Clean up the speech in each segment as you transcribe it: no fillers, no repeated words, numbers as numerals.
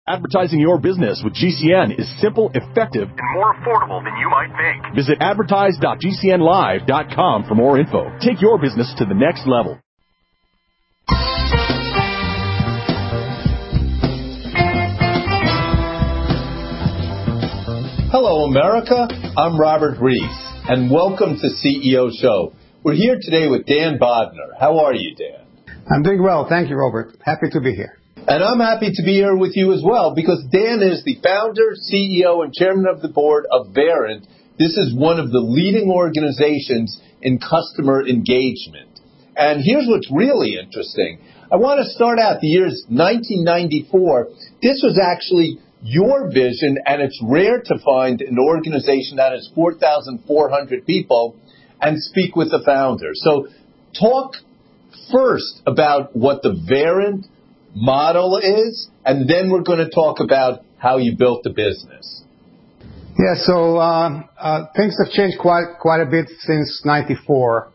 Advertising your business with GCN is simple, effective, and more affordable than you might think. Visit advertise.gcnlive.com for more info. Take your business to the next level. Hello, America. I'm Robert Reese, and welcome to CEO Show. We're here today with Dan Bodner. How are you, Dan? I'm doing well. Thank you, Robert. Happy to be here. And I'm happy to be here with you as well, because Dan is the founder, CEO, and chairman of the board of Verint. This is one of the leading organizations in customer engagement. And here's what's really interesting. I want to start out the years 1994. This was actually your vision, and it's rare to find an organization that has 4,400 people and speak with the founder. So talk first about what the Verint model is, and then we're going to talk about how you built the business. Yeah, so things have changed quite a bit since '94.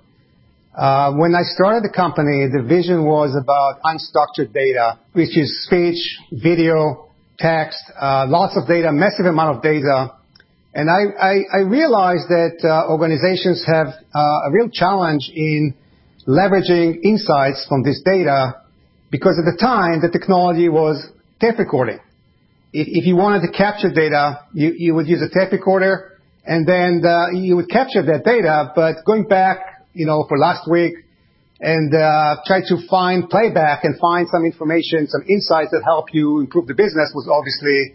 When I started the company, the vision was about unstructured data, which is speech, video, text, lots of data, massive amount of data. And I realized that organizations have a real challenge in leveraging insights from this data, because at the time, the technology was tape recording. If you wanted to capture data, you would use a tape recorder, and then you would capture that data. But going back, for last week and try to find playback and find some information, some insights that help you improve the business was obviously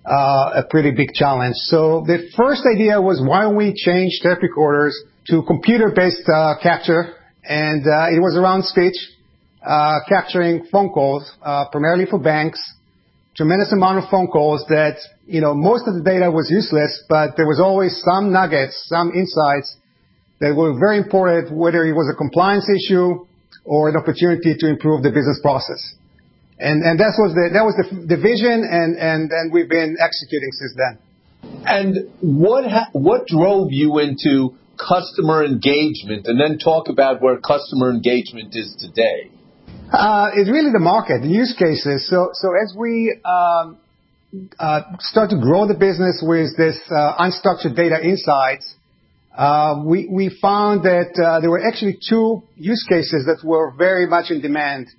a pretty big challenge. So the first idea was, why don't we change tape recorders to computer-based capture? And it was around speech. Capturing phone calls, primarily for banks, tremendous amount of phone calls that, most of the data was useless, but there was always some nuggets, some insights that were very important, whether it was a compliance issue or an opportunity to improve the business process. And that was the vision, and we've been executing since then. And what drove you into customer engagement, and then talk about where customer engagement is today? It's really the market, the use cases. So as we start to grow the business with this unstructured data insights, we found that there were actually two use cases that were very much in demand.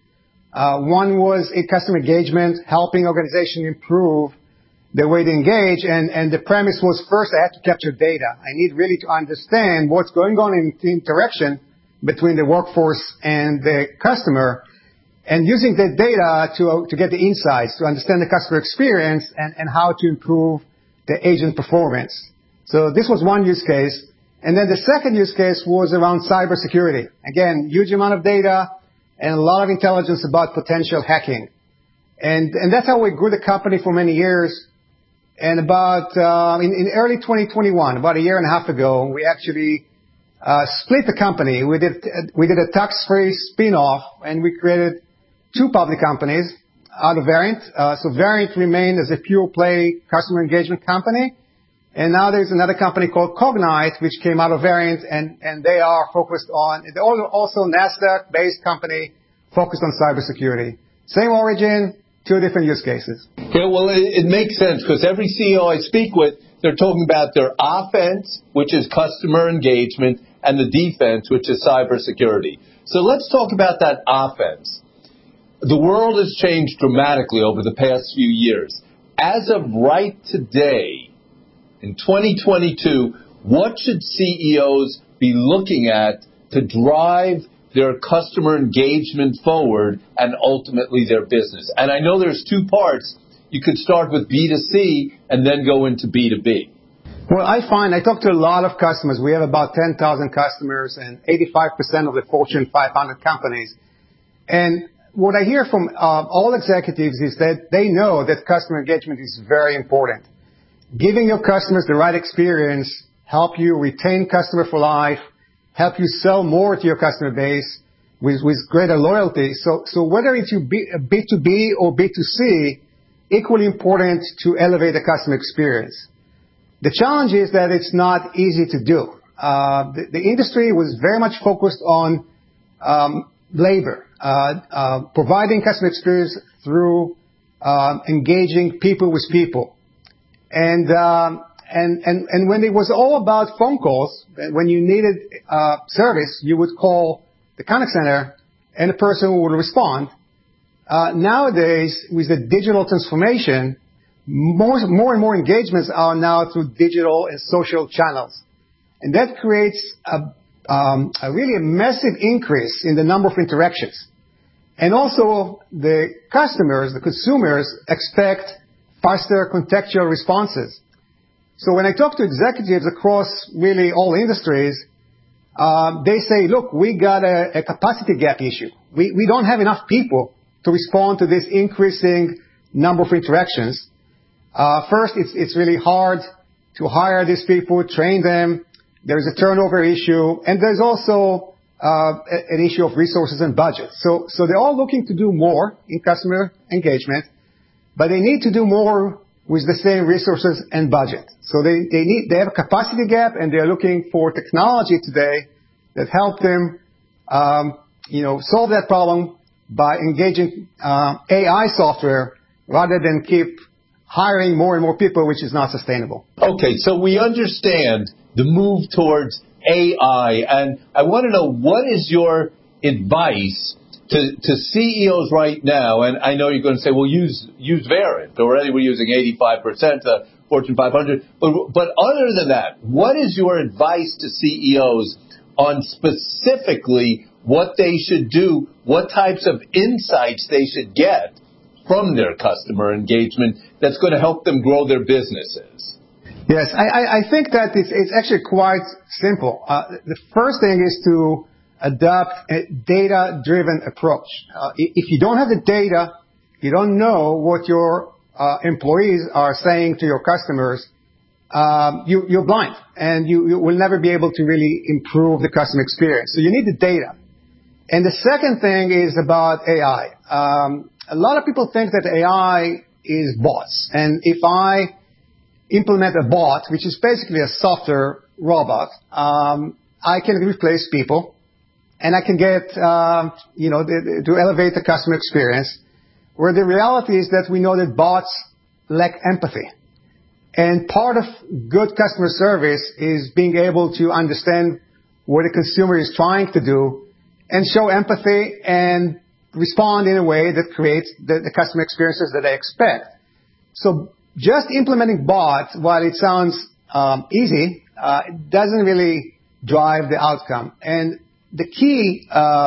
One was in customer engagement, helping organizations improve the way they engage, and the premise was, first, I had to capture data. I need really to understand what's going on in the interaction between the workforce and the customer, and using that data to get the insights, to understand the customer experience and how to improve the agent performance. So this was one use case. And then the second use case was around cybersecurity. Again, huge amount of data and a lot of intelligence about potential hacking. And that's how we grew the company for many years. And about in early 2021, about a year and a half ago, we actually split the company. We did a tax-free spin-off, and we created two public companies out of Verint. So Verint remained as a pure-play customer engagement company. And now there's another company called Cognyte, which came out of Verint, and they are focused on, they're also NASDAQ-based company focused on cybersecurity. Same origin, two different use cases. Yeah, well, it makes sense, because every CEO I speak with, they're talking about their offense, which is customer engagement, and the defense, which is cybersecurity. So let's talk about that offense. The world has changed dramatically over the past few years. As of right today, in 2022, what should CEOs be looking at to drive their customer engagement forward and ultimately their business? And I know there's two parts. You could start with B2C and then go into B2B. Well, I talk to a lot of customers. We have about 10,000 customers and 85% of the Fortune 500 companies. And what I hear from all executives is that they know that customer engagement is very important. Giving your customers the right experience help you retain customer for life, help you sell more to your customer base with greater loyalty. So whether it's B2B or B2C, equally important to elevate the customer experience. The challenge is that it's not easy to do. The industry was very much focused on labor, providing customer experience through engaging people with people. And when it was all about phone calls, when you needed service, you would call the contact center and the person would respond. Nowadays, with the digital transformation, more and more engagements are now through digital and social channels. And that creates a really massive increase in the number of interactions. And also, the customers, the consumers, expect faster contextual responses. So when I talk to executives across really all industries, they say, look, we got a capacity gap issue. We don't have enough people to respond to this increasing number of interactions. First, it's really hard to hire these people, train them. There's a turnover issue, and there's also an issue of resources and budget. So they're all looking to do more in customer engagement, but they need to do more with the same resources and budget. So they have a capacity gap, and they're looking for technology today that help them, solve that problem by engaging AI software rather than keep hiring more and more people, which is not sustainable. Okay, so we understand the move towards AI, and I want to know, what is your advice to CEOs right now? And I know you're going to say, well, use Verint. Already we're using 85% of Fortune 500. But other than that, what is your advice to CEOs on specifically what they should do, what types of insights they should get from their customer engagement that's going to help them grow their businesses? Yes, I think that it's actually quite simple. The first thing is to adopt a data-driven approach. If you don't have the data, you don't know what your employees are saying to your customers, you're blind, and you will never be able to really improve the customer experience. So you need the data. And the second thing is about AI. A lot of people think that AI is bots. And if I implement a bot, which is basically a software robot, I can replace people, and I can get, to elevate the customer experience, where the reality is that we know that bots lack empathy. And part of good customer service is being able to understand what a consumer is trying to do and show empathy and respond in a way that creates the customer experiences that they expect. So just implementing bots, while it sounds easy, it doesn't really drive the outcome. And the key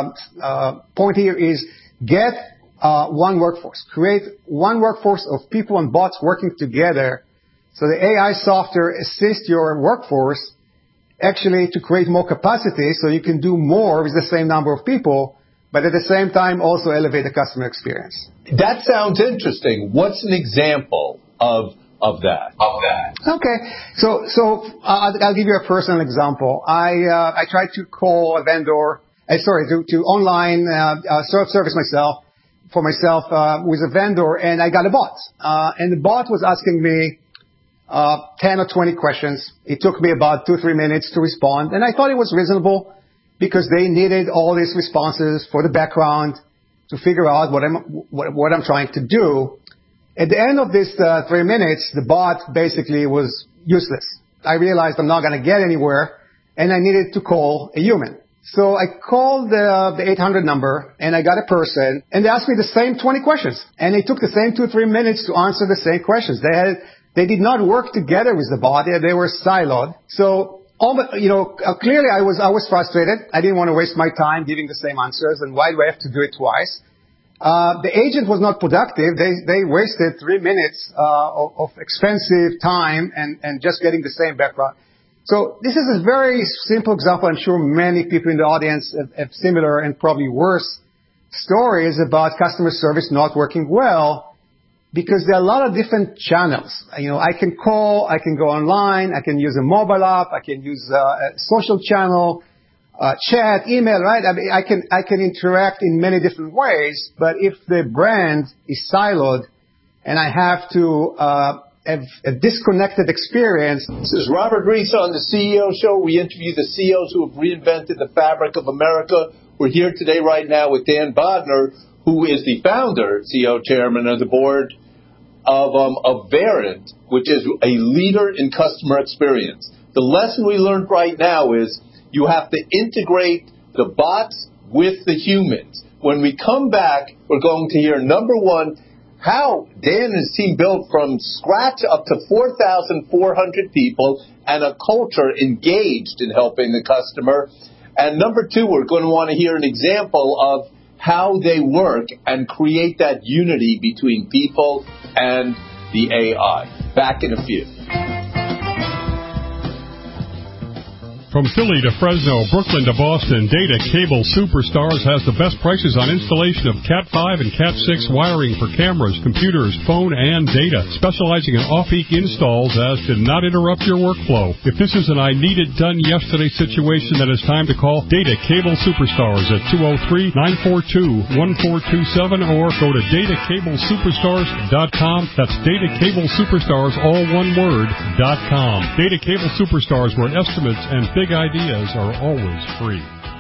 point here is get one workforce. Create one workforce of people and bots working together so the AI software assists your workforce actually to create more capacity so you can do more with the same number of people, but at the same time also elevate the customer experience. That sounds interesting. What's an example of that? Okay. So I'll give you a personal example. I tried to call a vendor, to online self-service for myself with a vendor, and I got a bot. And the bot was asking me 10 or 20 questions. It took me about 2-3 minutes to respond, and I thought it was reasonable because they needed all these responses for the background to figure out what I'm trying to do. At the end of this 3 minutes, the bot basically was useless. I realized I'm not going to get anywhere, and I needed to call a human. So I called the 800 number, and I got a person, and they asked me the same 20 questions. And it took the same 2-3 minutes to answer the same questions. They did not work together with the bot. They were siloed. So, clearly I was frustrated. I didn't want to waste my time giving the same answers, and why do I have to do it twice? The agent was not productive. They wasted 3 minutes of expensive time and just getting the same background. So this is a very simple example. I'm sure many people in the audience have similar and probably worse stories about customer service not working well, because there are a lot of different channels. I can call, I can go online, I can use a mobile app, I can use a social channel, chat, email, right? I mean, I can interact in many different ways, but if the brand is siloed and I have to have a disconnected experience. This is Robert Reese on the CEO Show. We interview the CEOs who have reinvented the fabric of America. We're here today right now with Dan Bodner, who is the founder, CEO, chairman of the board of Verint, which is a leader in customer experience. The lesson we learned right now is you have to integrate the bots with the humans. When we come back, we're going to hear, number one, how Dan and his team built from scratch up to 4,400 people and a culture engaged in helping the customer. And number two, we're going to want to hear an example of how they work and create that unity between people and the AI. Back in a few. From Philly to Fresno, Brooklyn to Boston, Data Cable Superstars has the best prices on installation of Cat5 and Cat6 wiring for cameras, computers, phone, and data, specializing in off-peak installs as to not interrupt your workflow. If this is an I need it done yesterday situation, then it's time to call Data Cable Superstars at 203-942-1427 or go to datacablesuperstars.com. That's Data Cable Superstars, all one word, .com. Data Cable Superstars, where estimates and big ideas are always free.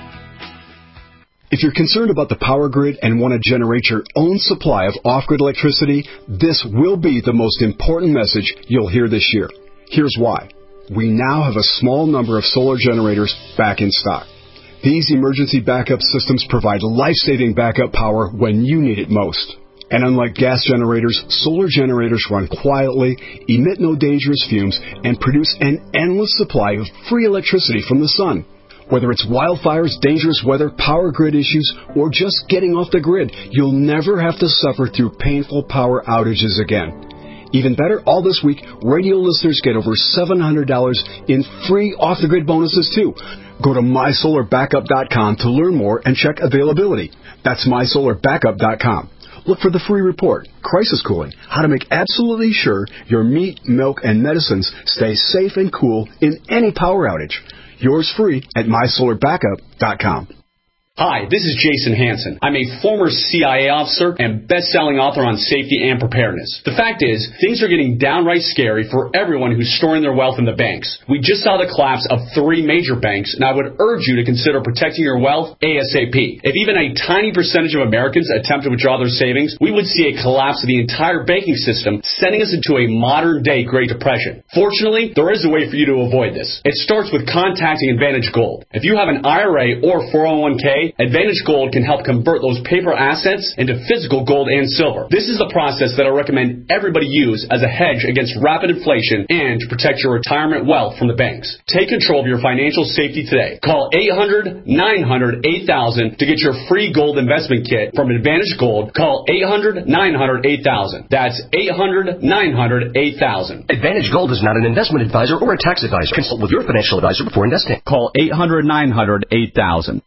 If you're concerned about the power grid and want to generate your own supply of off-grid electricity, this will be the most important message you'll hear this year. Here's why. We now have a small number of solar generators back in stock. These emergency backup systems provide life-saving backup power when you need it most. And unlike gas generators, solar generators run quietly, emit no dangerous fumes, and produce an endless supply of free electricity from the sun. Whether it's wildfires, dangerous weather, power grid issues, or just getting off the grid, you'll never have to suffer through painful power outages again. Even better, all this week, radio listeners get over $700 in free off-the-grid bonuses, too. Go to mysolarbackup.com to learn more and check availability. That's mysolarbackup.com. Look for the free report, Crisis Cooling, how to make absolutely sure your meat, milk, and medicines stay safe and cool in any power outage. Yours free at mysolarbackup.com. Hi, this is Jason Hansen. I'm a former CIA officer and best-selling author on safety and preparedness. The fact is, things are getting downright scary for everyone who's storing their wealth in the banks. We just saw the collapse of 3 major banks, and I would urge you to consider protecting your wealth ASAP. If even a tiny percentage of Americans attempt to withdraw their savings, we would see a collapse of the entire banking system, sending us into a modern-day Great Depression. Fortunately, there is a way for you to avoid this. It starts with contacting Advantage Gold. If you have an IRA or 401k, Advantage Gold can help convert those paper assets into physical gold and silver. This is the process that I recommend everybody use as a hedge against rapid inflation and to protect your retirement wealth from the banks. Take control of your financial safety today. Call 800-900-8000 to get your free gold investment kit from Advantage Gold. Call 800-900-8000. That's 800-900-8000. Advantage Gold is not an investment advisor or a tax advisor. Consult with your financial advisor before investing. Call 800-900-8000.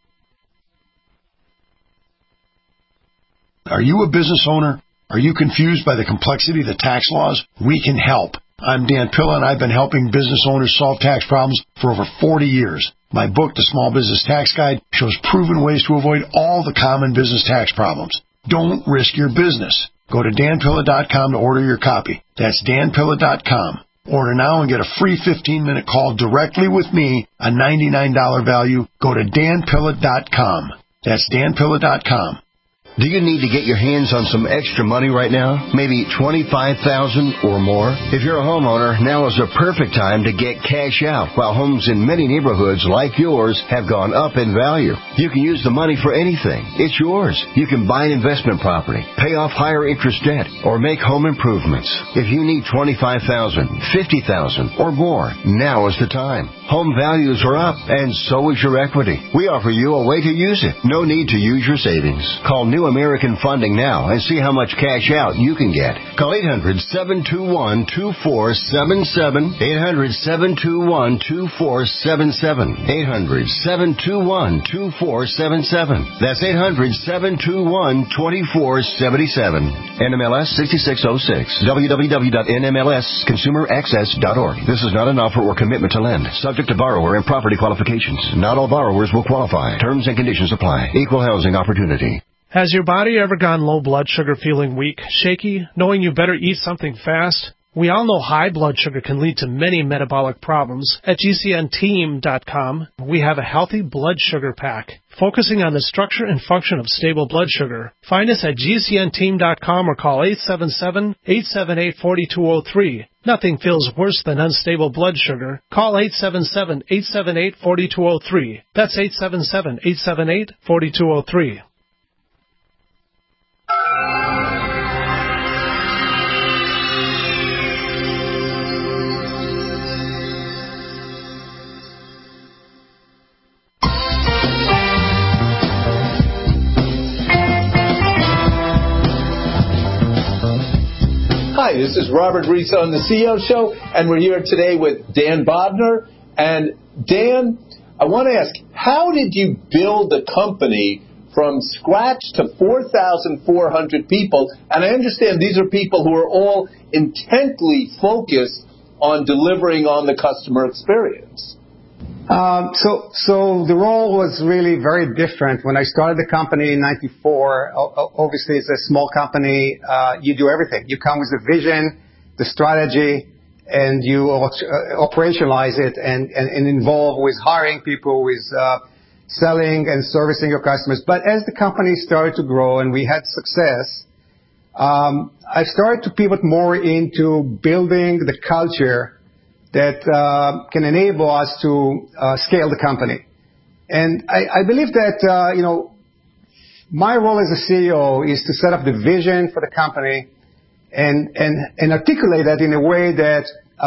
Are you a business owner? Are you confused by the complexity of the tax laws? We can help. I'm Dan Pilla, and I've been helping business owners solve tax problems for over 40 years. My book, The Small Business Tax Guide, shows proven ways to avoid all the common business tax problems. Don't risk your business. Go to danpilla.com to order your copy. That's danpilla.com. Order now and get a free 15-minute call directly with me, a $99 value. Go to danpilla.com. That's danpilla.com. Do you need to get your hands on some extra money right now? Maybe $25,000 or more? If you're a homeowner, now is the perfect time to get cash out. While homes in many neighborhoods like yours have gone up in value, you can use the money for anything. It's yours. You can buy an investment property, pay off higher interest debt, or make home improvements. If you need $25,000, $50,000, or more, now is the time. Home values are up, and so is your equity. We offer you a way to use it. No need to use your savings. Call New American Funding now and see how much cash out you can get. Call 800-721-2477. 800-721-2477. 800-721-2477. That's 800-721-2477. NMLS 6606. www.nmlsconsumeraccess.org. This is not an offer or commitment to lend. Subject to borrower and property qualifications. Not all borrowers will qualify. Terms and conditions apply. Equal housing opportunity. Has your body ever gone low blood sugar, feeling weak, shaky, knowing you better eat something fast? We all know high blood sugar can lead to many metabolic problems. At GCNteam.com, we have a healthy blood sugar pack, focusing on the structure and function of stable blood sugar. Find us at GCNteam.com or call 877-878-4203. Nothing feels worse than unstable blood sugar. Call 877-878-4203. That's 877-878-4203. Hi, this is Robert Reese on the CEO Show, and we're here today with Dan Bodner. And Dan, I want to ask, how did you build a company from scratch to 4,400 people? And I understand these are people who are all intently focused on delivering on the customer experience. So the role was really very different. When I started the company in 94, obviously it's a small company, you do everything. You come with the vision, the strategy, and you operationalize it and involve with hiring people, with selling and servicing your customers. But as the company started to grow and we had success, I started to pivot more into building the culture that can enable us to scale the company. And I believe that, my role as a CEO is to set up the vision for the company and articulate that in a way that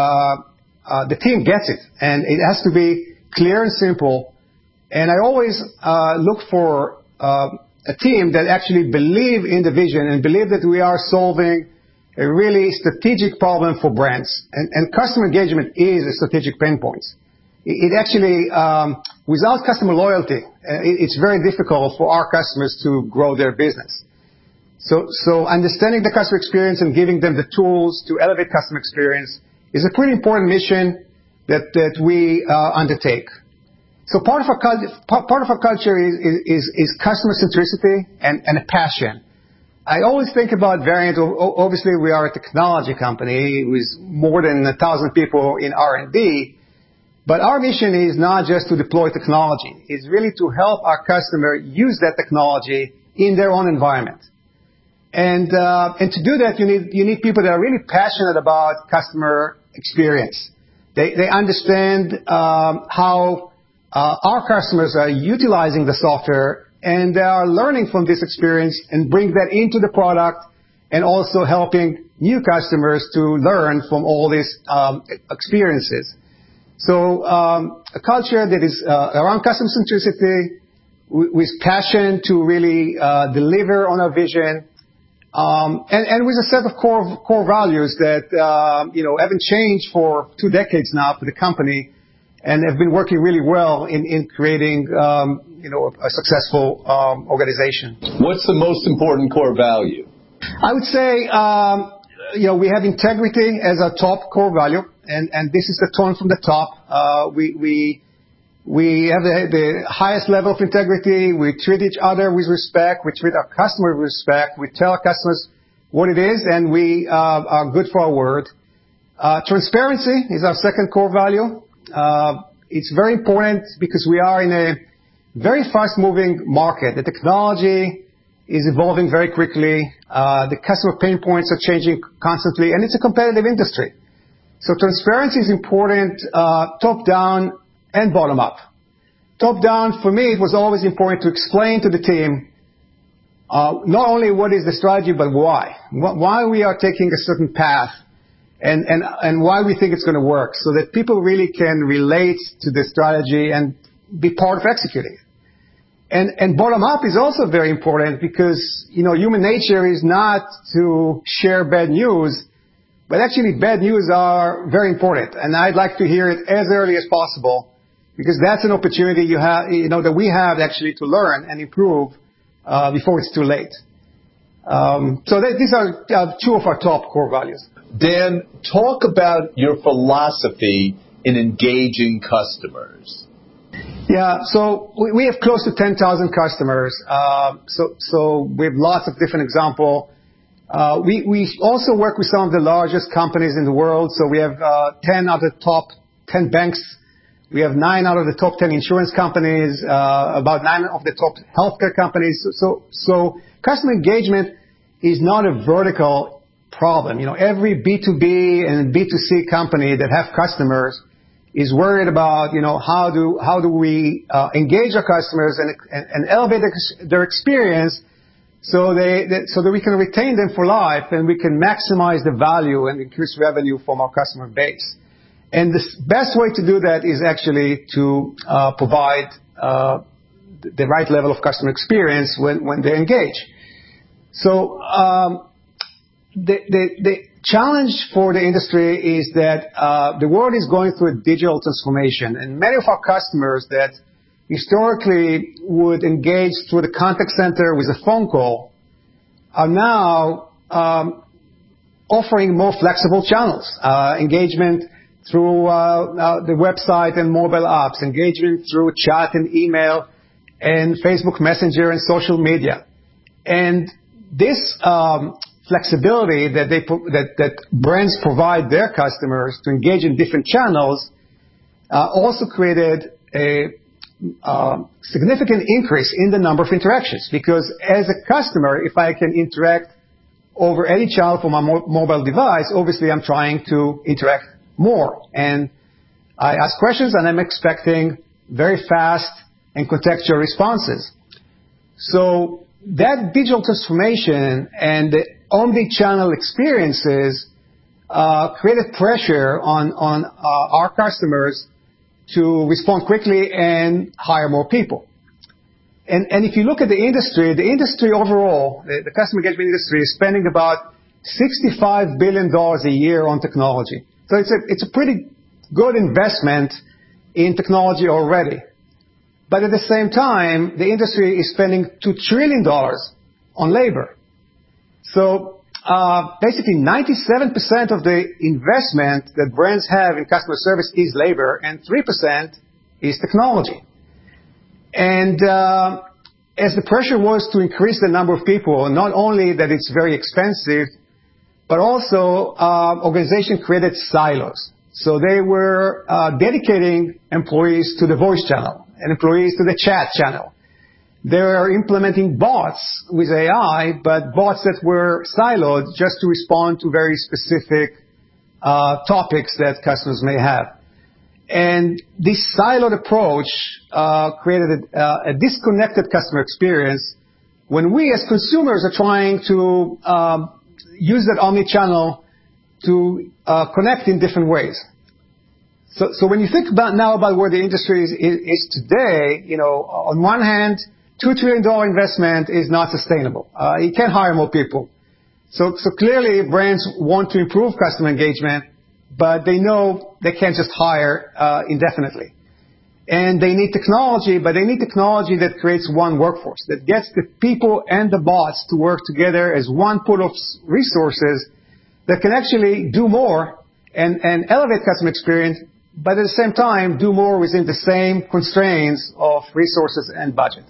the team gets it. And it has to be clear and simple. And I always look for a team that actually believe in the vision and believe that we are solving a really strategic problem for brands. And customer engagement is a strategic pain point. It actually, without customer loyalty, it's very difficult for our customers to grow their business. So understanding the customer experience and giving them the tools to elevate customer experience is a pretty important mission that we undertake. So part of our culture is customer centricity and a passion. I always think about Variant. Obviously, we are a technology company with more than 1,000 people in R&D. But our mission is not just to deploy technology. It's really to help our customer use that technology in their own environment. And to do that, you need people that are really passionate about customer experience. They understand how our customers are utilizing the software, and they are learning from this experience and bring that into the product, and also helping new customers to learn from all these experiences. So a culture that is around customer centricity, with passion to really deliver on our vision, and with a set of core values that haven't changed for 2 decades now for the company, and have been working really well in creating a successful organization. What's the most important core value? I would say we have integrity as our top core value, and this is the tone from the top. We have the highest level of integrity. We treat each other with respect. We treat our customer with respect. We tell our customers what it is, and we are good for our word. Transparency is our second core value. It's very important because we are in a very fast-moving market. The technology is evolving very quickly. The customer pain points are changing constantly, and it's a competitive industry. So transparency is important, top-down and bottom-up. Top-down, for me, it was always important to explain to the team not only what is the strategy, but why. Why we are taking a certain path, and why we think it's going to work, so that people really can relate to the strategy and be part of executing it. And bottom-up is also very important because, human nature is not to share bad news, but actually bad news are very important. And I'd like to hear it as early as possible, because that's an opportunity that we have actually to learn and improve before it's too late. So these are 2 of our top core values. Dan, talk about your philosophy in engaging customers. Yeah, so we have close to 10,000 customers. So we have lots of different examples. We also work with some of the largest companies in the world. So we have 10 out of the top 10 banks. We have 9 out of the top 10 insurance companies, about 9 of the top healthcare companies. So customer engagement is not a vertical problem. Every B2B and B2C company that have customers is worried about, how do we engage our customers and elevate their experience so that we can retain them for life and we can maximize the value and increase revenue from our customer base. And the best way to do that is actually to provide the right level of customer experience when they engage. So the challenge for the industry is that the world is going through a digital transformation, and many of our customers that historically would engage through the contact center with a phone call are now offering more flexible channels, engagement through the website and mobile apps, engagement through chat and email and Facebook Messenger and social media. And this flexibility that brands provide their customers to engage in different channels also created a significant increase in the number of interactions, because as a customer, if I can interact over any channel from my mobile device, obviously I'm trying to interact more. And I ask questions and I'm expecting very fast and contextual responses. So that digital transformation and the omni-channel experiences created pressure on our customers to respond quickly and hire more people. And if you look at the industry overall, the customer engagement industry is spending about $65 billion a year on technology. So it's a pretty good investment in technology already. But at the same time, the industry is spending $2 trillion on labor. So basically 97% of the investment that brands have in customer service is labor, and 3% is technology. And as the pressure was to increase the number of people, not only that it's very expensive, but also organization created silos. So they were dedicating employees to the voice channel and employees to the chat channel. They were implementing bots with AI, but bots that were siloed just to respond to very specific topics that customers may have. And this siloed approach created a disconnected customer experience when we as consumers are trying to use that omni-channel to connect in different ways. So when you think about where the industry is today, on one hand, $2 trillion investment is not sustainable. You can't hire more people. So clearly brands want to improve customer engagement, but they know they can't just hire indefinitely. And they need technology, but they need technology that creates one workforce, that gets the people and the bots to work together as one pool of resources that can actually do more and elevate customer experience, but at the same time do more within the same constraints of resources and budget.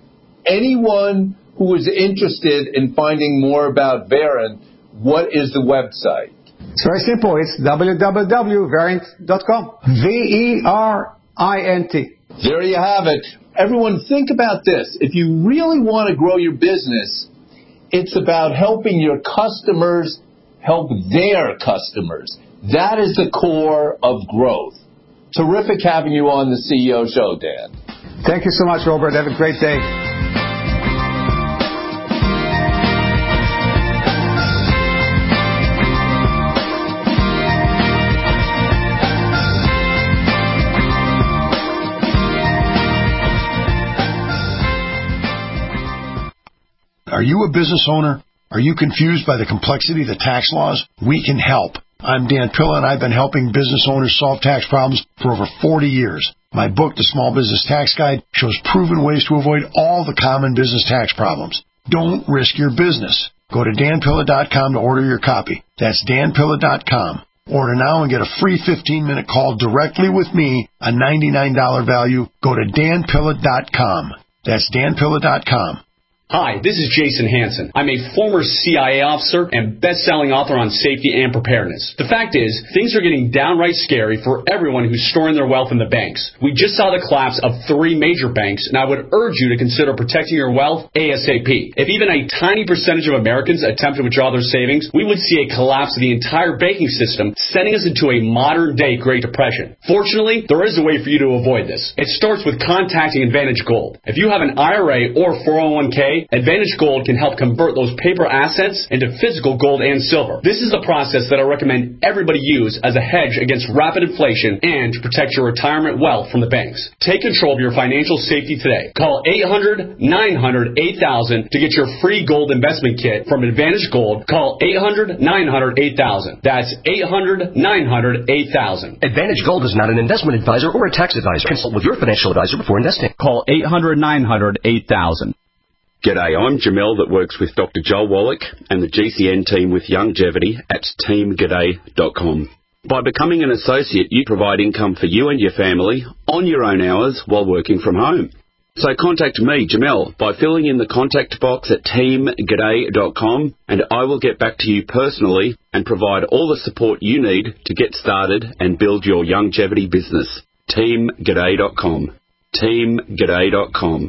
Anyone who is interested in finding more about Verint, what is the website? It's very simple. It's www.verint.com. VERINT. There you have it. Everyone, think about this. If you really want to grow your business, it's about helping your customers help their customers. That is the core of growth. Terrific having you on the CEO Show, Dan. Thank you so much, Robert. Have a great day. Are you a business owner? Are you confused by the complexity of the tax laws? We can help. I'm Dan Pilla, and I've been helping business owners solve tax problems for over 40 years. My book, The Small Business Tax Guide, shows proven ways to avoid all the common business tax problems. Don't risk your business. Go to danpilla.com to order your copy. That's danpilla.com. Order now and get a free 15-minute call directly with me, a $99 value. Go to danpilla.com. That's danpilla.com. Hi, this is Jason Hansen. I'm a former CIA officer and best-selling author on safety and preparedness. The fact is, things are getting downright scary for everyone who's storing their wealth in the banks. We just saw the collapse of 3 major banks, and I would urge you to consider protecting your wealth ASAP. If even a tiny percentage of Americans attempt to withdraw their savings, we would see a collapse of the entire banking system, sending us into a modern-day Great Depression. Fortunately, there is a way for you to avoid this. It starts with contacting Advantage Gold. If you have an IRA or 401k, Advantage Gold can help convert those paper assets into physical gold and silver. This is the process that I recommend everybody use as a hedge against rapid inflation and to protect your retirement wealth from the banks. Take control of your financial safety today. Call 800-900-8000 to get your free gold investment kit from Advantage Gold. Call 800-900-8000. That's 800-900-8000. Advantage Gold is not an investment advisor or a tax advisor. Consult with your financial advisor before investing. Call 800-900-8000. G'day, I'm Jamel that works with Dr. Joel Wallach and the GCN team with Longevity at teamg'day.com. By becoming an associate, you provide income for you and your family on your own hours while working from home. So contact me, Jamel, by filling in the contact box at teamg'day.com, and I will get back to you personally and provide all the support you need to get started and build your longevity business. teamg'day.com. teamg'day.com.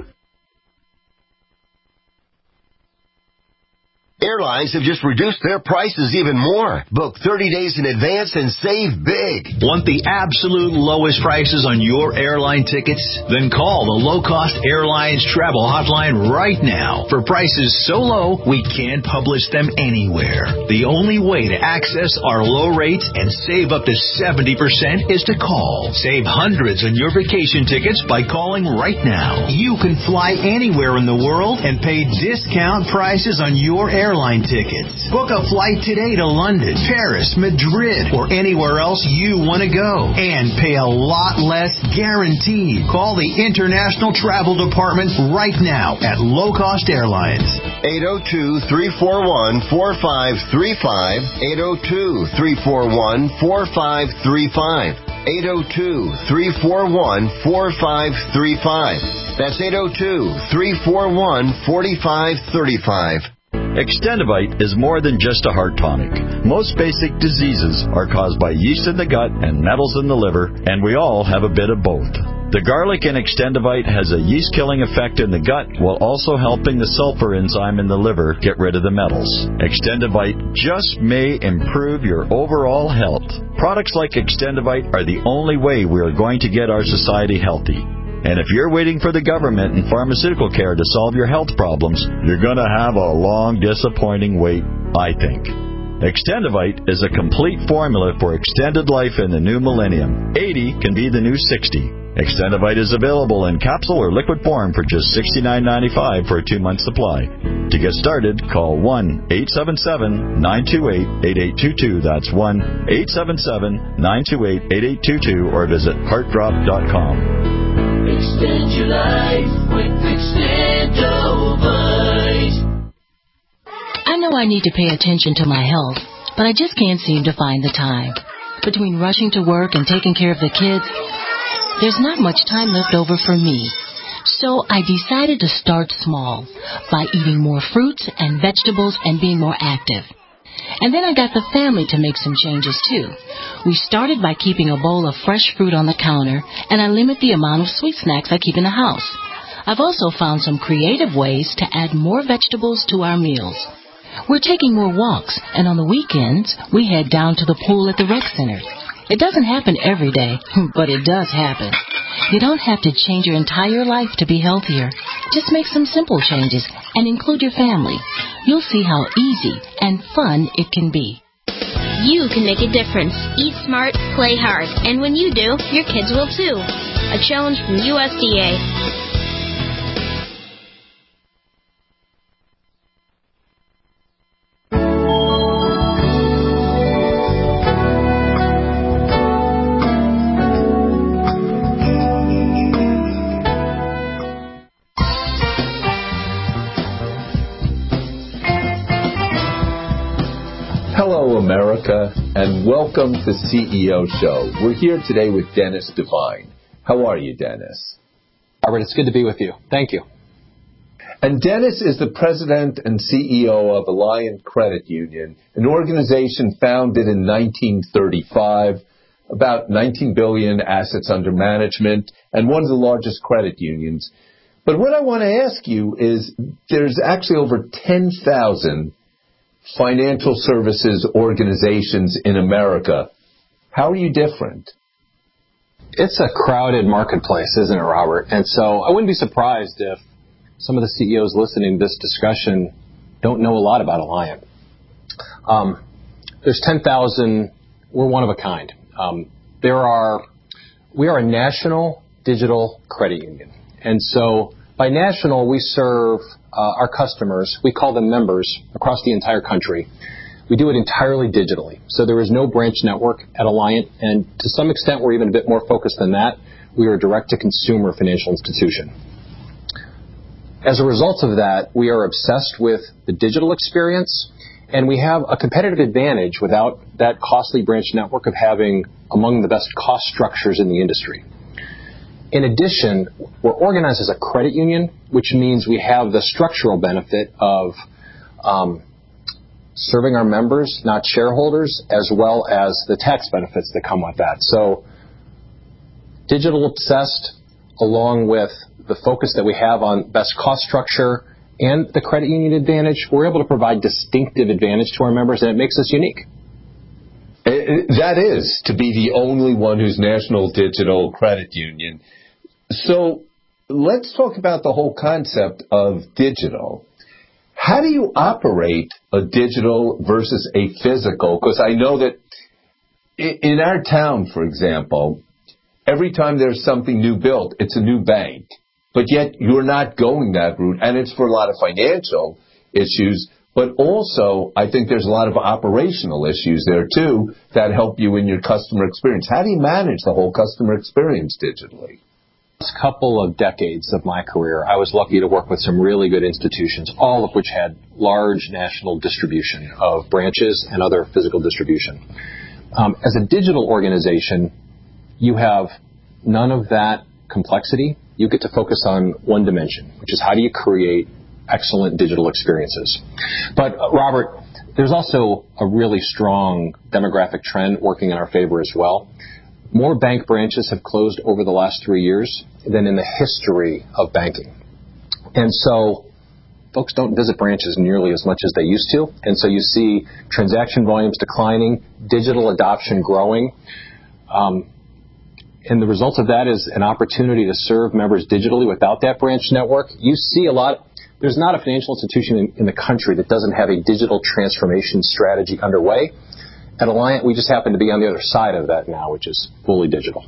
Airlines have just reduced their prices even more. Book 30 days in advance and save big. Want the absolute lowest prices on your airline tickets? Then call the Low Cost Airlines Travel Hotline right now. For prices so low, we can't publish them anywhere. The only way to access our low rates and save up to 70% is to call. Save hundreds on your vacation tickets by calling right now. You can fly anywhere in the world and pay discount prices on your airline tickets. Book a flight today to London, Paris, Madrid, or anywhere else you want to go. And pay a lot less guaranteed. Call the International Travel Department right now at Low Cost Airlines. 802-341-4535. 802-341-4535. 802-341-4535. That's 802-341-4535. Extendivite is more than just a heart tonic. Most basic diseases are caused by yeast in the gut and metals in the liver, and we all have a bit of both. The garlic in Extendivite has a yeast-killing effect in the gut while also helping the sulfur enzyme in the liver get rid of the metals. Extendivite just may improve your overall health. Products like Extendivite are the only way we are going to get our society healthy. And if you're waiting for the government and pharmaceutical care to solve your health problems, you're going to have a long, disappointing wait, I think. Extendivite is a complete formula for extended life in the new millennium. 80 can be the new 60. Extendivite is available in capsule or liquid form for just $69.95 for a 2-month supply. To get started, call 1-877-928-8822. That's 1-877-928-8822 or visit heartdrop.com. Extend your life with Extendivite. I know I need to pay attention to my health, but I just can't seem to find the time. Between rushing to work and taking care of the kids, there's not much time left over for me. So I decided to start small by eating more fruits and vegetables and being more active. And then I got the family to make some changes, too. We started by keeping a bowl of fresh fruit on the counter, and I limit the amount of sweet snacks I keep in the house. I've also found some creative ways to add more vegetables to our meals. We're taking more walks, and on the weekends, we head down to the pool at the rec center. It doesn't happen every day, but it does happen. You don't have to change your entire life to be healthier. Just make some simple changes and include your family. You'll see how easy and fun it can be. You can make a difference. Eat smart, play hard. And when you do, your kids will too. A challenge from USDA. Hello, America, and welcome to CEO Show. We're here today with Dennis Devine. How are you, Dennis? Robert, it's good to be with you. Thank you. And Dennis is the president and CEO of Alliant Credit Union, an organization founded in 1935, about 19 billion assets under management, and one of the largest credit unions. But what I want to ask you is there's actually over 10,000 financial services organizations in America. How are you different? It's a crowded marketplace, isn't it, Robert? And so I wouldn't be surprised if some of the CEOs listening to this discussion don't know a lot about Alliant. There's 10,000. We're one of a kind. We are a national digital credit union. And so by national, we serve our customers. We call them members across the entire country. We do it entirely digitally. So there is no branch network at Alliant. And to some extent, we're even a bit more focused than that. We are a direct-to-consumer financial institution. As a result of that, we are obsessed with the digital experience, and we have a competitive advantage without that costly branch network of having among the best cost structures in the industry. In addition, we're organized as a credit union, which means we have the structural benefit of serving our members, not shareholders, as well as the tax benefits that come with that. So digital obsessed, along with the focus that we have on best cost structure and the credit union advantage, we're able to provide distinctive advantage to our members, and it makes us unique. That is, to be the only one who's national digital credit union. So let's talk about the whole concept of digital. How do you operate a digital versus a physical? Because I know that in our town, for example, every time there's something new built, it's a new bank. But yet you're not going that route, and it's for a lot of financial issues, but also I think there's a lot of operational issues there, too, that help you in your customer experience. How do you manage the whole customer experience digitally? Last couple of decades of my career, I was lucky to work with some really good institutions, all of which had large national distribution of branches and other physical distribution. As a digital organization, you have none of that complexity. You get to focus on one dimension, which is how do you create excellent digital experiences. But, Robert, there's also a really strong demographic trend working in our favor as well. More bank branches have closed over the last 3 years than in the history of banking. And so folks don't visit branches nearly as much as they used to. And so you see transaction volumes declining, digital adoption growing. And the result of that is an opportunity to serve members digitally without that branch network. You see there's not a financial institution in the country that doesn't have a digital transformation strategy underway. At Alliant, we just happen to be on the other side of that now, which is fully digital.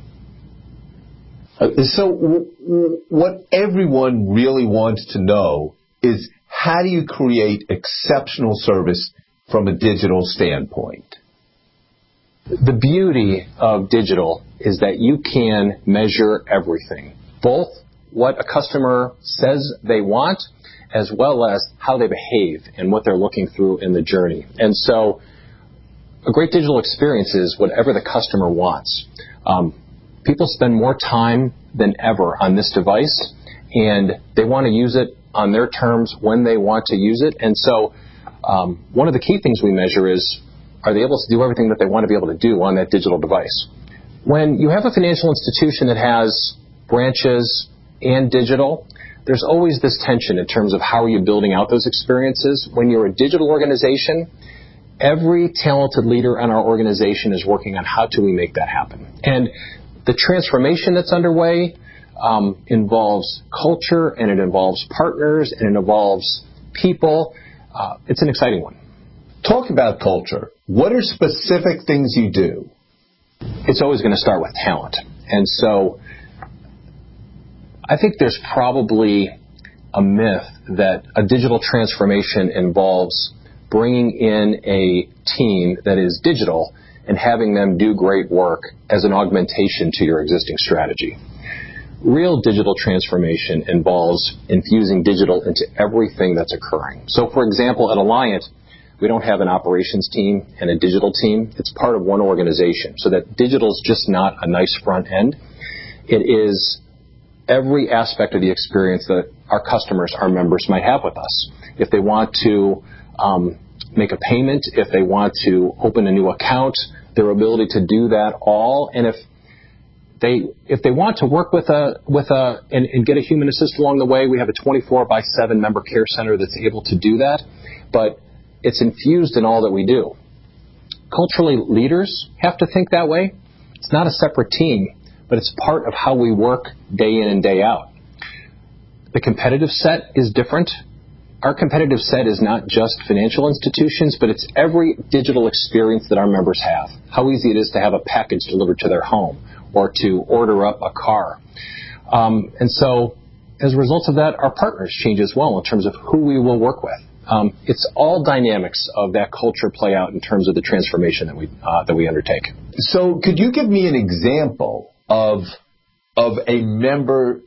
So what everyone really wants to know is how do you create exceptional service from a digital standpoint? The beauty of digital is that you can measure everything, both what a customer says they want as well as how they behave and what they're looking through in the journey. And so a great digital experience is whatever the customer wants. People spend more time than ever on this device, and they want to use it on their terms when they want to use it. And so one of the key things we measure is, are they able to do everything that they want to be able to do on that digital device? When you have a financial institution that has branches and digital, there's always this tension in terms of how are you building out those experiences. When you're a digital organization, every talented leader in our organization is working on how do we make that happen. And the transformation that's underway involves culture, and it involves partners, and it involves people. It's an exciting one. Talk about culture. What are specific things you do? It's always going to start with talent. And so I think there's probably a myth that a digital transformation involves bringing in a team that is digital and having them do great work as an augmentation to your existing strategy. Real digital transformation involves infusing digital into everything that's occurring. So, for example, at Alliant, we don't have an operations team and a digital team. It's part of one organization, so that digital is just not a nice front end. It is every aspect of the experience that our customers, our members might have with us. If they want to make a payment, if they want to open a new account, their ability to do that all, and if they want to work and get a human assist along the way, we have a 24/7 member care center that's able to do that, but it's infused in all that we do. Culturally, leaders have to think that way. It's not a separate team, but it's part of how we work day in and day out. The competitive set is different. Our competitive set is not just financial institutions, but it's every digital experience that our members have. How easy it is to have a package delivered to their home or to order up a car. And so as a result of that, our partners change as well in terms of who we will work with. It's all dynamics of that culture play out in terms of the transformation that we undertake. So could you give me an example of a member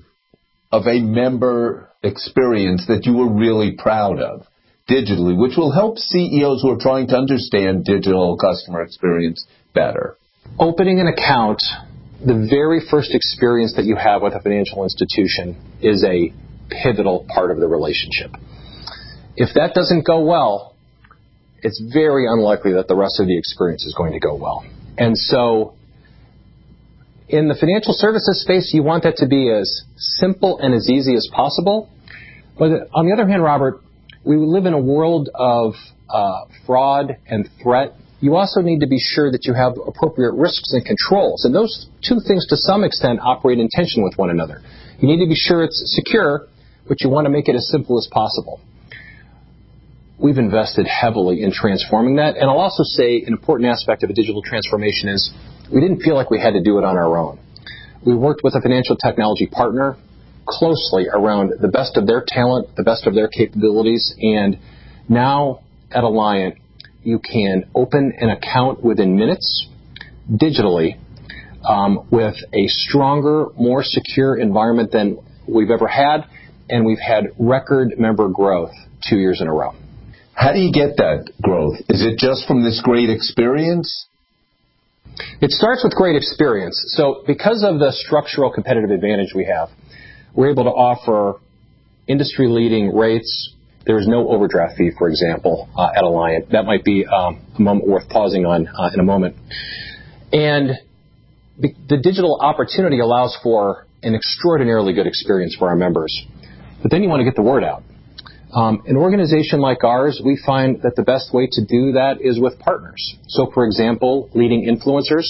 experience that you were really proud of digitally, which will help CEOs who are trying to understand digital customer experience better? Opening an account, the very first experience that you have with a financial institution is a pivotal part of the relationship. If that doesn't go well, it's very unlikely that the rest of the experience is going to go well. And so in the financial services space, you want that to be as simple and as easy as possible. But on the other hand, Robert, we live in a world of fraud and threat. You also need to be sure that you have appropriate risks and controls. And those two things, to some extent, operate in tension with one another. You need to be sure it's secure, but you want to make it as simple as possible. We've invested heavily in transforming that. And I'll also say an important aspect of a digital transformation is we didn't feel like we had to do it on our own. We worked with a financial technology partner closely around the best of their talent, the best of their capabilities, and now at Alliant, you can open an account within minutes, digitally, with a stronger, more secure environment than we've ever had, and we've had record member growth 2 years in a row. How do you get that growth? Is it just from this great experience? It starts with great experience. So because of the structural competitive advantage we have, we're able to offer industry-leading rates. There is no overdraft fee, for example, at Alliant. That might be a moment worth pausing on in a moment. And the digital opportunity allows for an extraordinarily good experience for our members. But then you want to get the word out. An organization like ours, we find that the best way to do that is with partners. So, for example, leading influencers.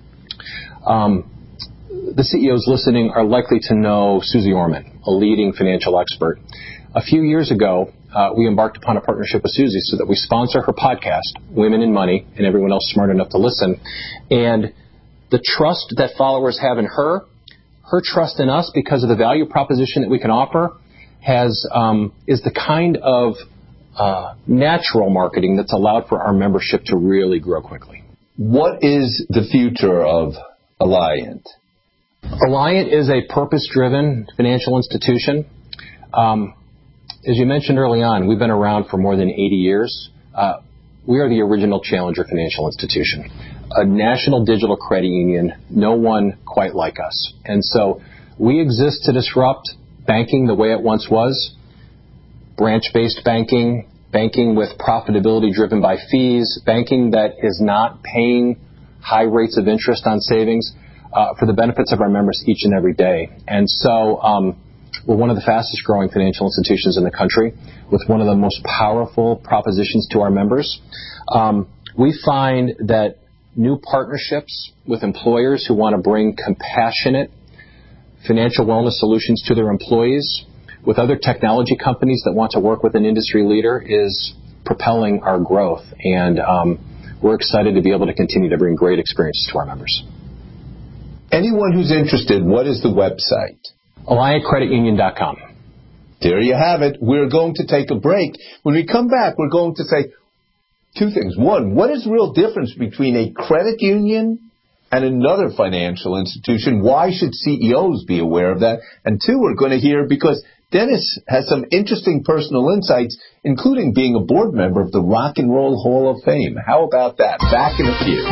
The CEOs listening are likely to know Susie Orman, a leading financial expert. A few years ago, we embarked upon a partnership with Susie so that we sponsor her podcast, Women in Money, and everyone else smart enough to listen. And the trust that followers have in her trust in us because of the value proposition that we can offer, is the kind of natural marketing that's allowed for our membership to really grow quickly. What is the future of Alliant? Alliant is a purpose-driven financial institution. As you mentioned early on, we've been around for more than 80 years. We are the original challenger financial institution, a national digital credit union, no one quite like us. And so we exist to disrupt banking the way it once was, branch-based banking, banking with profitability driven by fees, banking that is not paying high rates of interest on savings for the benefits of our members each and every day. And so we're one of the fastest growing financial institutions in the country with one of the most powerful propositions to our members. We find that new partnerships with employers who want to bring compassionate financial wellness solutions to their employees, with other technology companies that want to work with an industry leader, is propelling our growth. And we're excited to be able to continue to bring great experiences to our members. Anyone who's interested, what is the website? AlliantCreditUnion.com. There you have it. We're going to take a break. When we come back, we're going to say two things. One, what is the real difference between a credit union and another financial institution? Why should CEOs be aware of that? And two, we're going to hear, because Dennis has some interesting personal insights, including being a board member of the Rock and Roll Hall of Fame. How about that? Back in a few.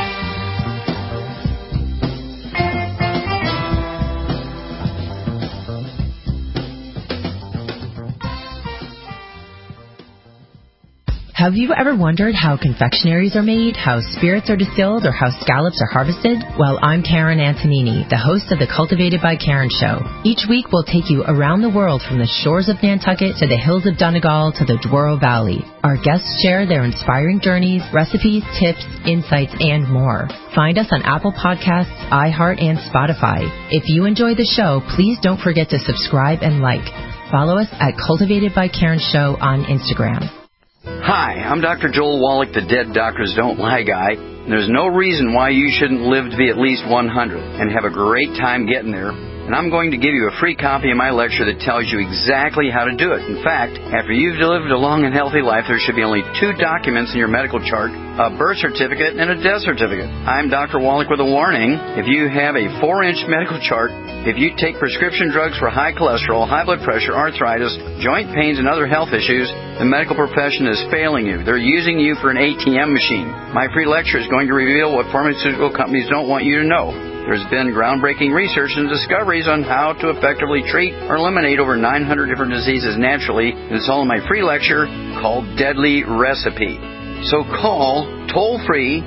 Have you ever wondered how confectionaries are made, how spirits are distilled, or how scallops are harvested? Well, I'm Karen Antonini, the host of the Cultivated by Karen show. Each week we'll take you around the world from the shores of Nantucket to the hills of Donegal to the Douro Valley. Our guests share their inspiring journeys, recipes, tips, insights, and more. Find us on Apple Podcasts, iHeart, and Spotify. If you enjoy the show, please don't forget to subscribe and like. Follow us at Cultivated by Karen Show on Instagram. Hi, I'm Dr. Joel Wallach, the Dead Doctors Don't Lie guy. There's no reason why you shouldn't live to be at least 100 and have a great time getting there. And I'm going to give you a free copy of my lecture that tells you exactly how to do it. In fact, after you've lived a long and healthy life, there should be only 2 documents in your medical chart, a birth certificate and a death certificate. I'm Dr. Wallach with a warning. If you have a 4-inch medical chart, if you take prescription drugs for high cholesterol, high blood pressure, arthritis, joint pains, and other health issues, the medical profession is failing you. They're using you for an ATM machine. My free lecture is going to reveal what pharmaceutical companies don't want you to know. There's been groundbreaking research and discoveries on how to effectively treat or eliminate over 900 different diseases naturally, and it's all in my free lecture called Deadly Recipe. So call toll-free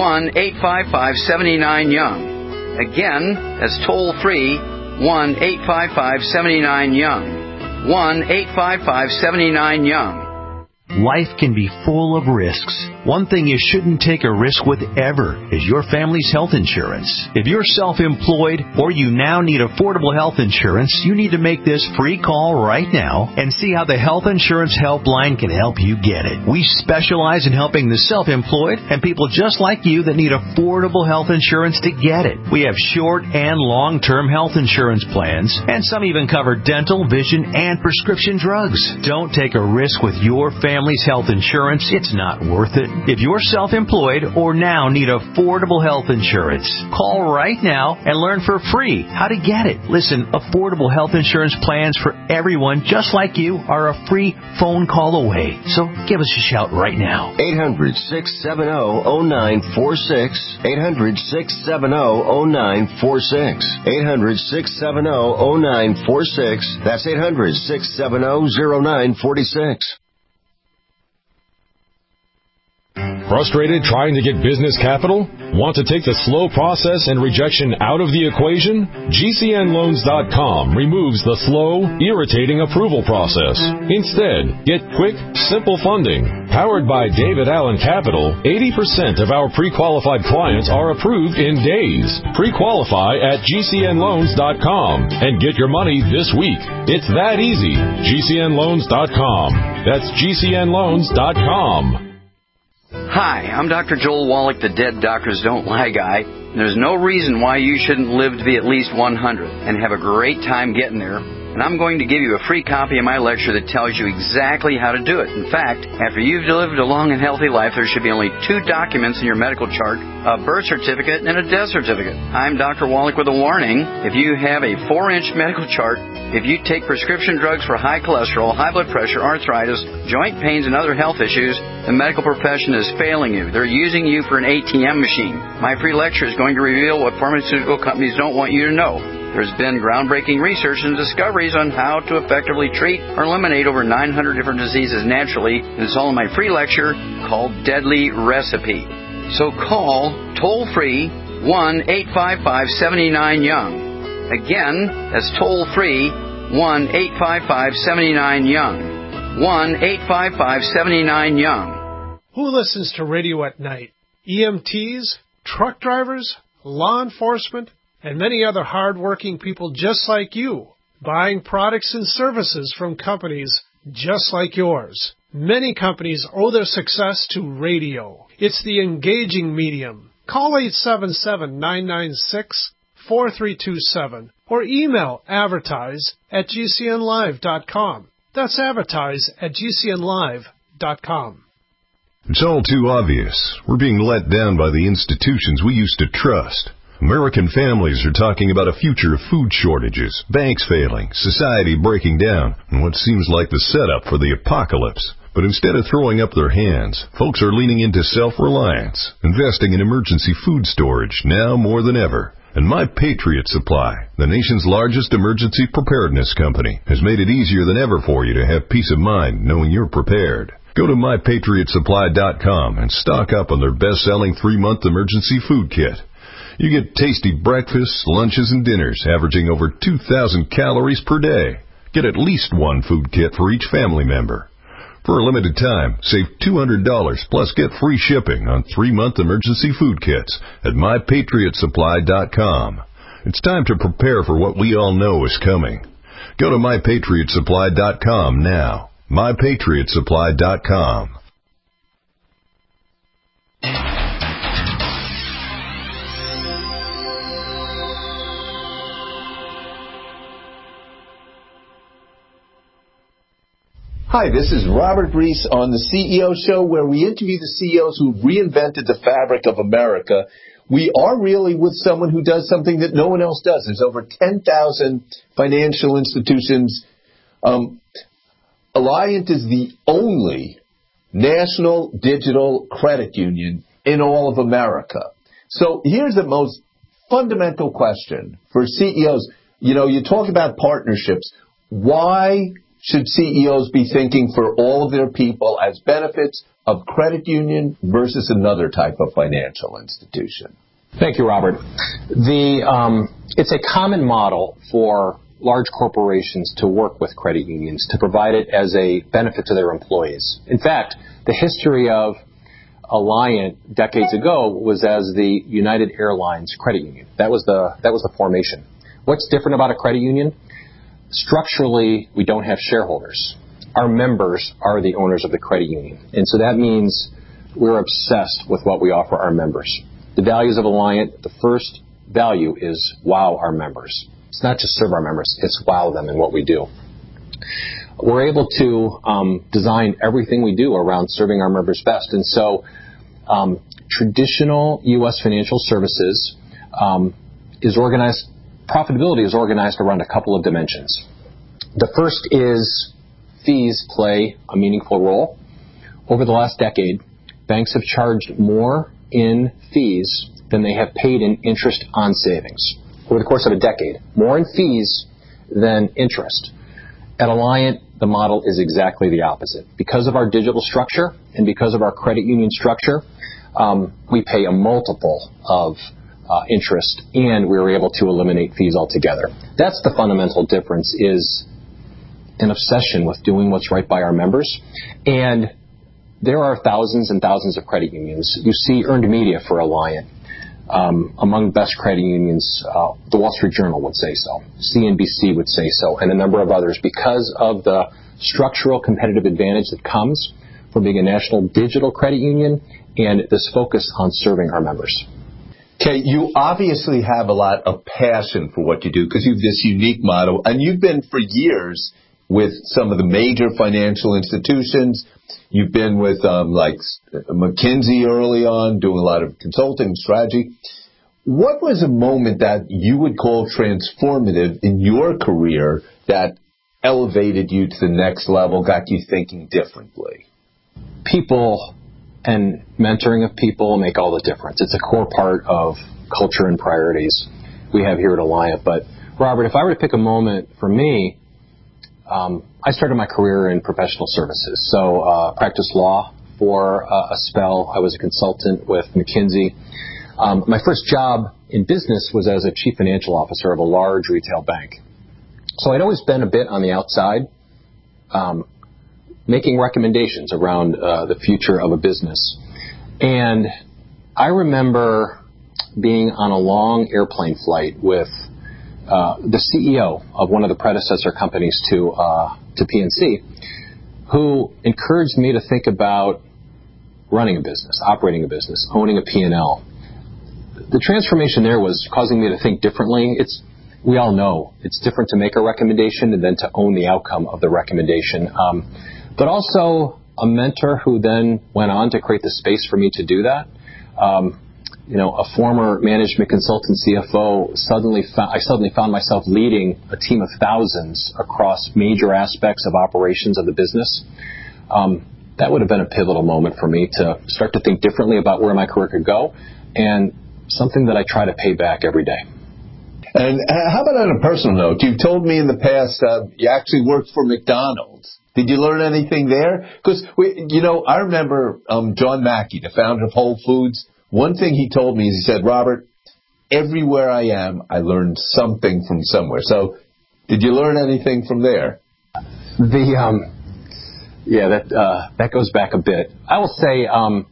1-855-79-YOUNG. Again, that's toll-free 1-855-79-YOUNG. 1-855-79-YOUNG. Life can be full of risks. One thing you shouldn't take a risk with ever is your family's health insurance. If you're self-employed or you now need affordable health insurance, you need to make this free call right now and see how the Health Insurance Helpline can help you get it. We specialize in helping the self-employed and people just like you that need affordable health insurance to get it. We have short and long-term health insurance plans, and some even cover dental, vision, and prescription drugs. Don't take a risk with your family's health insurance. It's not worth it. If you're self-employed or now need affordable health insurance, call right now and learn for free how to get it. Listen, affordable health insurance plans for everyone just like you are a free phone call away. So give us a shout right now. 800-670-0946. 800-670-0946. 800-670-0946. That's 800-670-0946. Frustrated trying to get business capital? Want to take the slow process and rejection out of the equation? GCNLoans.com removes the slow, irritating approval process. Instead, get quick, simple funding. Powered by David Allen Capital, 80% of our pre-qualified clients are approved in days. Pre-qualify at GCNLoans.com and get your money this week. It's that easy. GCNLoans.com. That's GCNLoans.com. Hi, I'm Dr. Joel Wallach, the Dead Doctors Don't Lie guy. There's no reason why you shouldn't live to be at least 100 and have a great time getting there. And I'm going to give you a free copy of my lecture that tells you exactly how to do it. In fact, after you've lived a long and healthy life, there should be only 2 documents in your medical chart, a birth certificate and a death certificate. I'm Dr. Wallach with a warning. If you have a 4-inch medical chart, if you take prescription drugs for high cholesterol, high blood pressure, arthritis, joint pains, and other health issues, the medical profession is failing you. They're using you for an ATM machine. My free lecture is going to reveal what pharmaceutical companies don't want you to know. There's been groundbreaking research and discoveries on how to effectively treat or eliminate over 900 different diseases naturally, and it's all in my free lecture called Deadly Recipe. So call toll-free 1-855-79-YOUNG. Again, that's toll-free 1-855-79-YOUNG. 1-855-79-YOUNG. Who listens to radio at night? EMTs, truck drivers, law enforcement, and many other hard-working people just like you, buying products and services from companies just like yours. Many companies owe their success to radio. It's the engaging medium. Call 877-996-4327 or email advertise@gcnlive.com. That's advertise@gcnlive.com. It's all too obvious. We're being let down by the institutions we used to trust. American families are talking about a future of food shortages, banks failing, society breaking down, and what seems like the setup for the apocalypse. But instead of throwing up their hands, folks are leaning into self-reliance, investing in emergency food storage now more than ever. And My Patriot Supply, the nation's largest emergency preparedness company, has made it easier than ever for you to have peace of mind knowing you're prepared. Go to MyPatriotSupply.com and stock up on their best-selling 3-month emergency food kit. You get tasty breakfasts, lunches, and dinners averaging over 2,000 calories per day. Get at least one food kit for each family member. For a limited time, save $200 plus get free shipping on 3-month emergency food kits at MyPatriotSupply.com. It's time to prepare for what we all know is coming. Go to MyPatriotSupply.com now. MyPatriotSupply.com. Hi, this is Robert Reese on the CEO Show, where we interview the CEOs who reinvented the fabric of America. We are really with someone who does something that no one else does. There's over 10,000 financial institutions. Alliant is the only national digital credit union in all of America. So here's the most fundamental question for CEOs. You talk about partnerships. Why should CEOs be thinking for all of their people as benefits of credit union versus another type of financial institution? Thank you, Robert. It's a common model for large corporations to work with credit unions to provide it as a benefit to their employees. In fact, the history of Alliant decades ago was as the United Airlines credit union. That was the formation. What's different about a credit union? Structurally, we don't have shareholders. Our members are the owners of the credit union. And so that means we're obsessed with what we offer our members. The values of Alliant, the first value is wow our members. It's not just serve our members, it's wow them in what we do. We're able to design everything we do around serving our members best. And so traditional U.S. financial services profitability is organized around a couple of dimensions. The first is fees play a meaningful role. Over the last decade, banks have charged more in fees than they have paid in interest on savings. Over the course of a decade, more in fees than interest. At Alliant, the model is exactly the opposite. Because of our digital structure and because of our credit union structure, we pay a multiple of interest, and we were able to eliminate fees altogether. That's the fundamental difference, is an obsession with doing what's right by our members. And there are thousands and thousands of credit unions. You see earned media for Alliant. Among best credit unions, the Wall Street Journal would say so, CNBC would say so, and a number of others, because of the structural competitive advantage that comes from being a national digital credit union and this focus on serving our members. Okay, you obviously have a lot of passion for what you do because you have this unique model, and you've been for years with some of the major financial institutions. You've been with like McKinsey early on, doing a lot of consulting and strategy. What was a moment that you would call transformative in your career that elevated you to the next level, got you thinking differently? People and mentoring of people make all the difference. It's a core part of culture and priorities we have here at Alliant. But, Robert, if I were to pick a moment for me, I started my career in professional services. So practiced law for a spell. I was a consultant with McKinsey. My first job in business was as a chief financial officer of a large retail bank. So I'd always been a bit on the outside, making recommendations around the future of a business. And I remember being on a long airplane flight with the CEO of one of the predecessor companies to PNC, who encouraged me to think about running a business, operating a business, owning a P&L. The transformation there was causing me to think differently. We all know it's different to make a recommendation and then to own the outcome of the recommendation. But also a mentor who then went on to create the space for me to do that. A former management consultant CFO, I suddenly found myself leading a team of thousands across major aspects of operations of the business. That would have been a pivotal moment for me to start to think differently about where my career could go, and something that I try to pay back every day. And how about on a personal note? You've told me in the past you actually worked for McDonald's. Did you learn anything there? Because, I remember John Mackey, the founder of Whole Foods. One thing he told me is he said, Robert, everywhere I am, I learned something from somewhere. So did you learn anything from there? That goes back a bit. I will say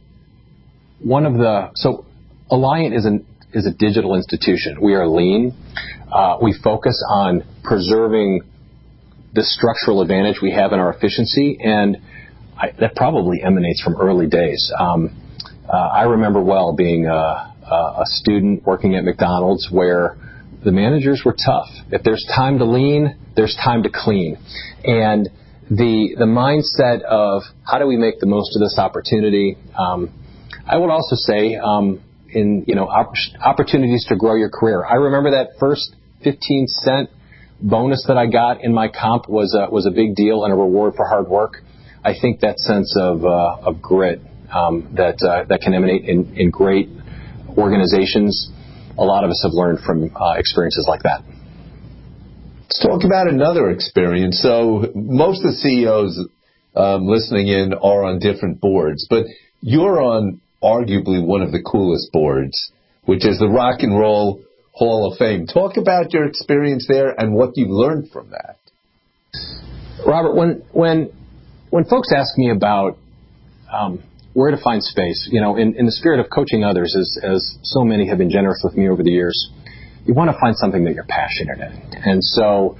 Alliant is a digital institution. We are lean. We focus on preserving the structural advantage we have in our efficiency, and that probably emanates from early days. I remember well being a student working at McDonald's where the managers were tough. If there's time to lean, there's time to clean. And the mindset of how do we make the most of this opportunity, I would also say opportunities to grow your career. I remember that first 15-cent bonus that I got in my comp was a big deal and a reward for hard work. I think that sense of grit that can emanate in great organizations, a lot of us have learned from experiences like that. Let's talk about another experience. So most of the CEOs listening in are on different boards, but you're on arguably one of the coolest boards, which is the Rock and Roll Hall of Fame. Talk about your experience there and what you've learned from that. Robert, when folks ask me about where to find space, in the spirit of coaching others, as so many have been generous with me over the years, you want to find something that you're passionate in. And so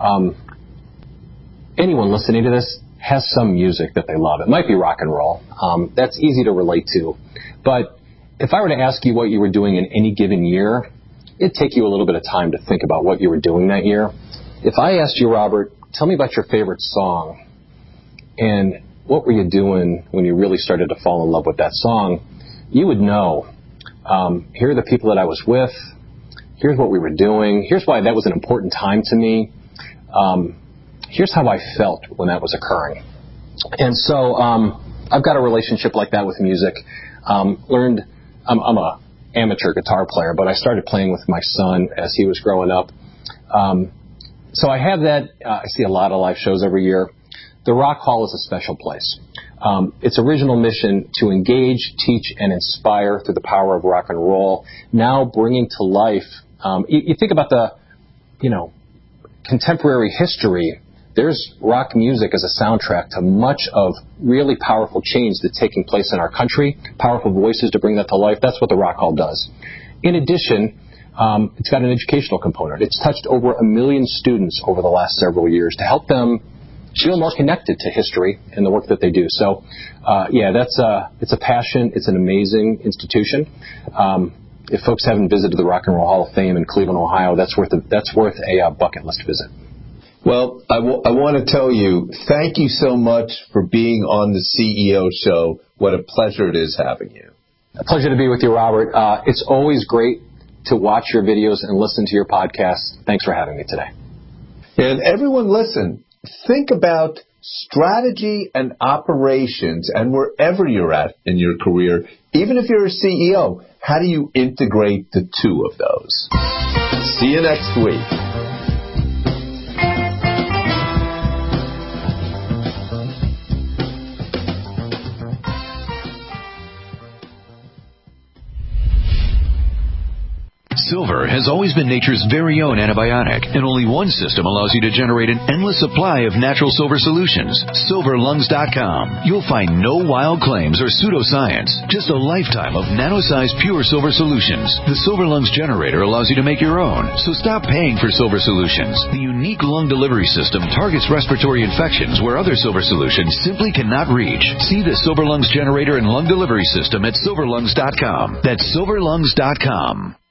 anyone listening to this has some music that they love. It might be rock and roll. That's easy to relate to. But if I were to ask you what you were doing in any given year, it'd take you a little bit of time to think about what you were doing that year. If I asked you, Robert, tell me about your favorite song and what were you doing when you really started to fall in love with that song, you would know, here are the people that I was with, here's what we were doing, here's why that was an important time to me, here's how I felt when that was occurring. And so I've got a relationship like that with music. I'm an amateur guitar player, but I started playing with my son as he was growing up. So I have that. I see a lot of live shows every year. The Rock Hall is a special place. Its original mission to engage, teach, and inspire through the power of rock and roll, now bringing to life, you think about the, contemporary history, there's rock music as a soundtrack to much of really powerful change that's taking place in our country, powerful voices to bring that to life. That's what the Rock Hall does. In addition, it's got an educational component. It's touched over 1 million students over the last several years to help them feel more connected to history and the work that they do. So, it's a passion. It's an amazing institution. If folks haven't visited the Rock and Roll Hall of Fame in Cleveland, Ohio, that's worth a bucket list visit. Well, I want to tell you, thank you so much for being on the CEO show. What a pleasure it is having you. A pleasure to be with you, Robert. It's always great to watch your videos and listen to your podcast. Thanks for having me today. And everyone listen, think about strategy and operations, and wherever you're at in your career, even if you're a CEO, how do you integrate the two of those? See you next week. Silver has always been nature's very own antibiotic, and only one system allows you to generate an endless supply of natural silver solutions. SilverLungs.com. You'll find no wild claims or pseudoscience, just a lifetime of nano-sized pure silver solutions. The Silver Lungs generator allows you to make your own, so stop paying for silver solutions. The unique lung delivery system targets respiratory infections where other silver solutions simply cannot reach. See the Silver Lungs generator and lung delivery system at SilverLungs.com. That's SilverLungs.com.